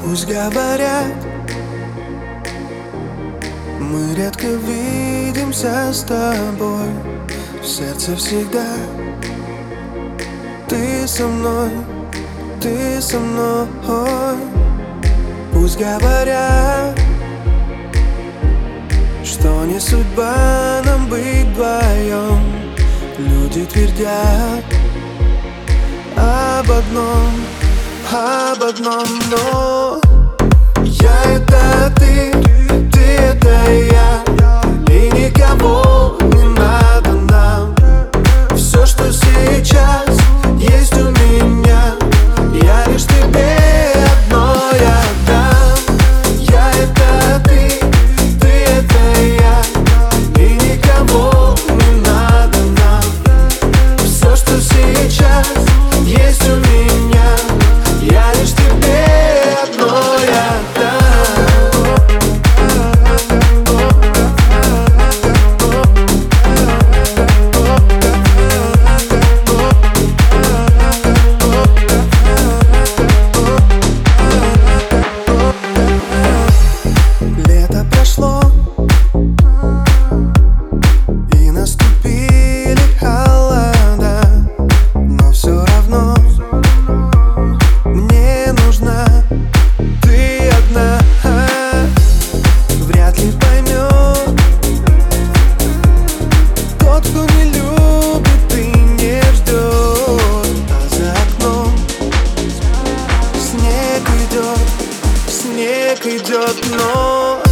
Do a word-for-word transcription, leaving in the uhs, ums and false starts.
Пусть говорят, мы редко видимся с тобой. В сердце всегда ты со мной, ты со мной. Пусть говорят, что не судьба нам быть вдвоем. Люди твердят об одном, об одном, но я — это ты, ты — это я, и никого не надо нам. Все, что сейчас есть у меня, я лишь тебе одной отдам. Я — это ты, ты — это я, и никого не надо нам. Все, что сейчас есть у меня, я лишь тебе одной отдам. Лето прошло, и наступили холода, но все равно мне нужна ты одна. Вряд ли поймет тот, кто не любит и не ждет. А за окном снег идет, снег идет, но